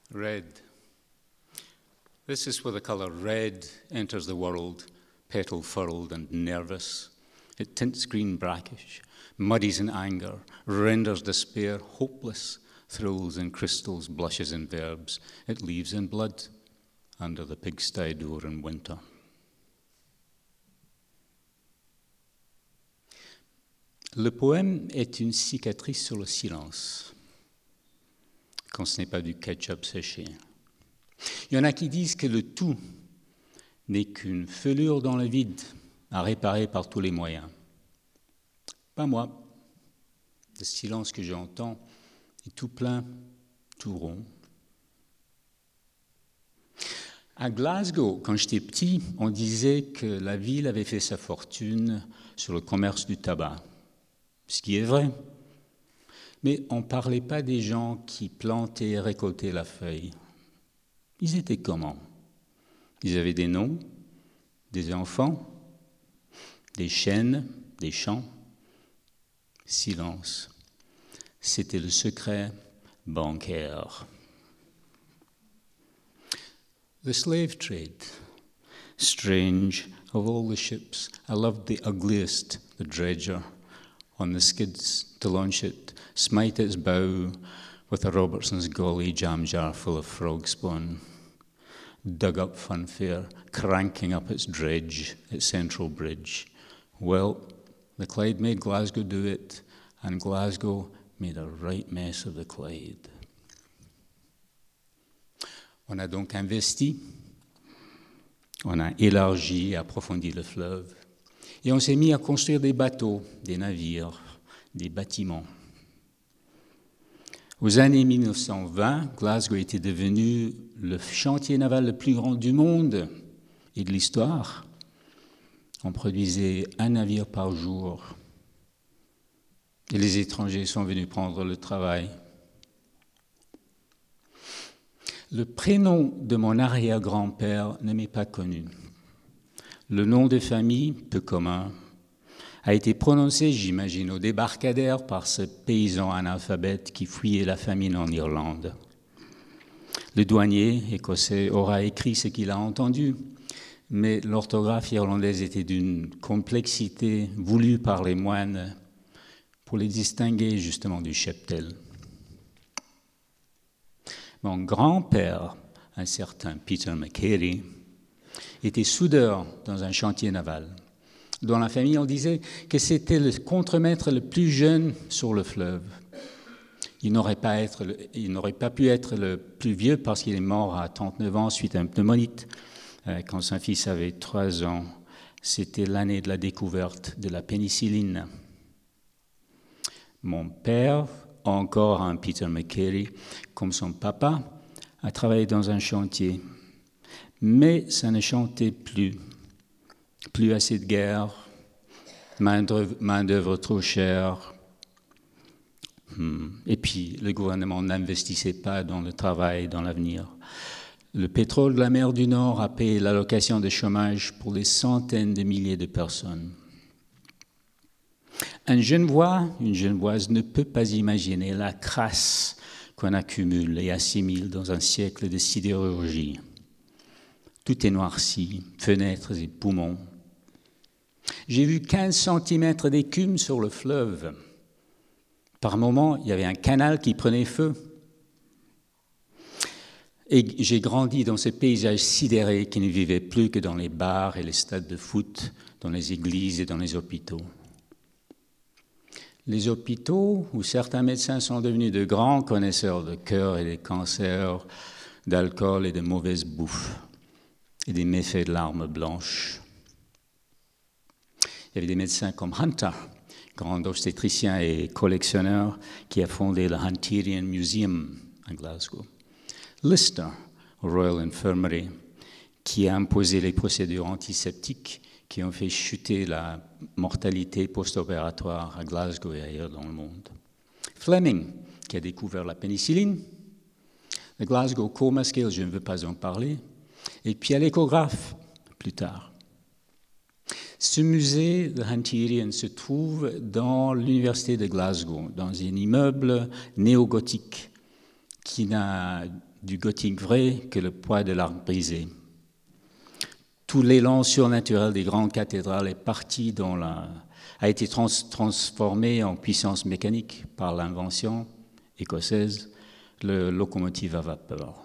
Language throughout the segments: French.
Red. This is where the colour red enters the world, petal furled and nervous. It tints green brackish, muddies in anger, renders despair hopeless, thrills in crystals, blushes in verbs. It leaves in blood under the pigsty door in winter. Le poème est une cicatrice sur le silence, quand ce n'est pas du ketchup séché. Il y en a qui disent que le tout n'est qu'une felure dans le vide, à réparer par tous les moyens. Pas moi. Le silence que j'entends est tout plein, tout rond. À Glasgow, quand j'étais petit, on disait que la ville avait fait sa fortune sur le commerce du tabac, ce qui est vrai. Mais on ne parlait pas des gens qui plantaient et récoltaient la feuille. Ils étaient comment? Ils avaient des noms, des enfants, des chaînes, des chants. Silence. C'était le secret bancaire. The slave trade. Strange, of all the ships, I loved the ugliest, the dredger, on the skids to launch it, smite its bow with a Robertson's Golly jam jar full of frog spawn. Dug up funfair, cranking up its dredge at Central Bridge. Well, the Clyde made Glasgow do it, and Glasgow made a right mess of the Clyde. On a donc investi, on a élargi et approfondi le fleuve, et on s'est mis à construire des bateaux, des navires, des bâtiments. Aux années 1920, Glasgow était devenu le chantier naval le plus grand du monde et de l'histoire. On produisait un navire par jour. Et les étrangers sont venus prendre le travail. Le prénom de mon arrière-grand-père ne m'est pas connu. Le nom de famille, peu commun, a été prononcé, j'imagine, au débarcadère par ce paysan analphabète qui fuyait la famine en Irlande. Le douanier écossais aura écrit ce qu'il a entendu, mais l'orthographe irlandaise était d'une complexité voulue par les moines pour les distinguer justement du cheptel. Mon grand-père, un certain Peter McCary, était soudeur dans un chantier naval. Dans la famille, on disait que c'était le contremaître le plus jeune sur le fleuve. Il n'aurait pas pu être le plus vieux parce qu'il est mort à 39 ans suite à une pneumonite. Quand son fils avait 3 ans, c'était l'année de la découverte de la pénicilline. Mon père, encore un Peter McCary, comme son papa, a travaillé dans un chantier. Mais ça ne chantait plus. Plus assez de guerre, main-d'œuvre trop chère. Et puis, le gouvernement n'investissait pas dans le travail, dans l'avenir. Le pétrole de la mer du Nord a payé l'allocation de chômage pour des centaines de milliers de personnes. Un Genevois, une Genevoise ne peut pas imaginer la crasse qu'on accumule et assimile dans un siècle de sidérurgie. Tout est noirci, fenêtres et poumons. J'ai vu 15 cm d'écume sur le fleuve. Par moments, il y avait un canal qui prenait feu. Et j'ai grandi dans ce paysage sidéré qui ne vivait plus que dans les bars et les stades de foot, dans les églises et dans les hôpitaux. Les hôpitaux, où certains médecins sont devenus de grands connaisseurs de cœur et des cancers, d'alcool et de mauvaise bouffe, et des méfaits de l'arme blanche. Il y avait des médecins comme Hunter, grand obstétricien et collectionneur, qui a fondé le Hunterian Museum à Glasgow. Lister, au Royal Infirmary, qui a imposé les procédures antiseptiques qui ont fait chuter la mortalité post-opératoire à Glasgow et ailleurs dans le monde. Fleming, qui a découvert la pénicilline. Le Glasgow Coma Scale, je ne veux pas en parler. Et puis à l'échographe, plus tard. Ce musée de Hunterian se trouve dans l'université de Glasgow, dans un immeuble néo-gothique qui n'a du gothique vrai que le poids de l'arc brisé. Tout l'élan surnaturel des grandes cathédrales est parti a été transformé en puissance mécanique par l'invention écossaise, le locomotive à vapeur.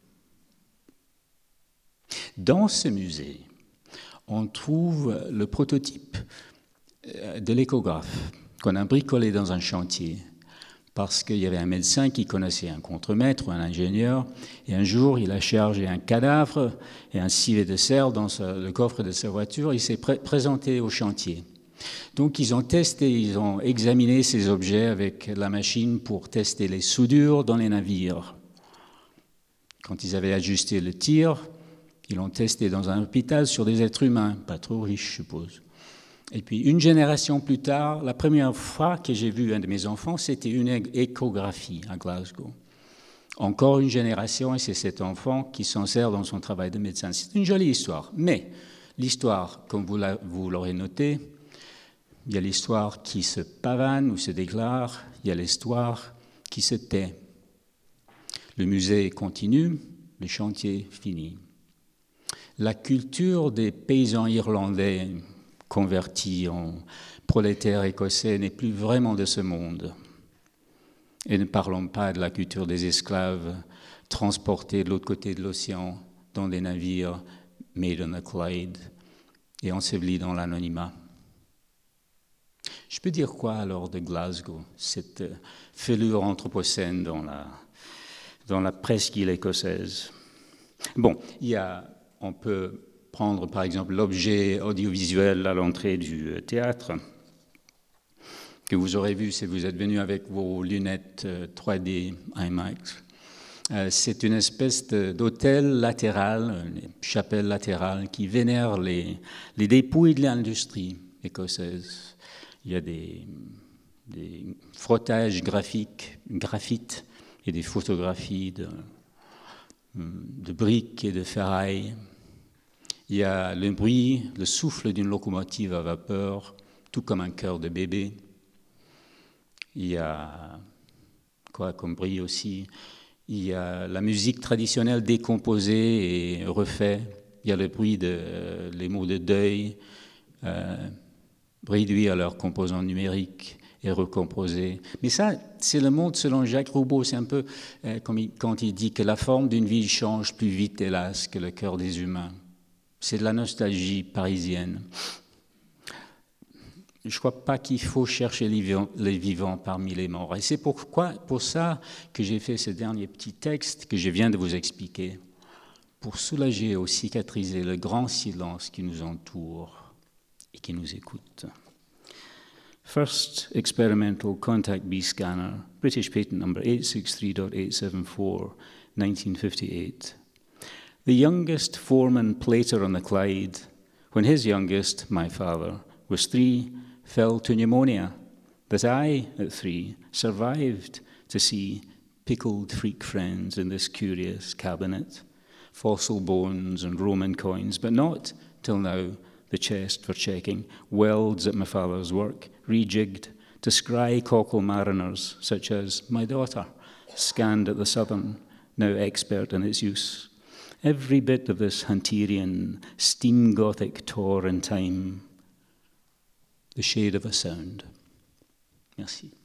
Dans ce musée, on trouve le prototype de l'échographe qu'on a bricolé dans un chantier parce qu'il y avait un médecin qui connaissait un contremaître ou un ingénieur, et un jour, il a chargé un cadavre et un civet de cerf dans le coffre de sa voiture. Il s'est présenté au chantier. Donc, ils ont examiné ces objets avec la machine pour tester les soudures dans les navires. Quand ils avaient ajusté le tir, ils l'ont testé dans un hôpital sur des êtres humains, pas trop riches, je suppose. Et puis, une génération plus tard, la première fois que j'ai vu un de mes enfants, c'était une échographie à Glasgow. Encore une génération, et c'est cet enfant qui s'en sert dans son travail de médecin. C'est une jolie histoire. Mais l'histoire, comme vous l'aurez noté, il y a l'histoire qui se pavane ou se déclare, il y a l'histoire qui se tait. Le musée continue, le chantier finit. La culture des paysans irlandais convertis en prolétaires écossais n'est plus vraiment de ce monde. Et ne parlons pas de la culture des esclaves transportés de l'autre côté de l'océan dans des navires made on the Clyde et ensevelis dans l'anonymat. Je peux dire quoi alors de Glasgow, cette fêlure anthropocène dans la presqu'île écossaise? Bon, on peut prendre par exemple l'objet audiovisuel à l'entrée du théâtre, que vous aurez vu si vous êtes venu avec vos lunettes 3D IMAX. C'est une espèce d'hôtel latéral, une chapelle latérale qui vénère les dépouilles de l'industrie écossaise. Il y a des frottages graphites et des photographies de briques et de ferraille. Il y a le bruit, le souffle d'une locomotive à vapeur, tout comme un cœur de bébé. Il y a quoi comme bruit aussi? Il y a la musique traditionnelle décomposée et refaite. Il y a le bruit les mots de deuil, réduits à leurs composants numériques et recomposés. Mais ça, c'est le monde selon Jacques Roubaud. C'est un peu comme quand il dit que la forme d'une ville change plus vite, hélas, que le cœur des humains. C'est de la nostalgie parisienne. Je ne crois pas qu'il faut chercher les vivants parmi les morts. Et c'est pour ça que j'ai fait ce dernier petit texte que je viens de vous expliquer, pour soulager ou cicatriser le grand silence qui nous entoure et qui nous écoute. First experimental contact B scanner, British patent number 863.874, 1958. The youngest foreman plater on the Clyde, when his youngest, my father, was 3, fell to pneumonia, that I, at 3, survived to see pickled freak friends in this curious cabinet, fossil bones and Roman coins, but not, till now, the chest for checking, welds at my father's work, rejigged to scry cockle mariners, such as my daughter, scanned at the Southern, now expert in its use. Every bit of this Hunterian steam Gothic tore in time, the shade of a sound. Merci.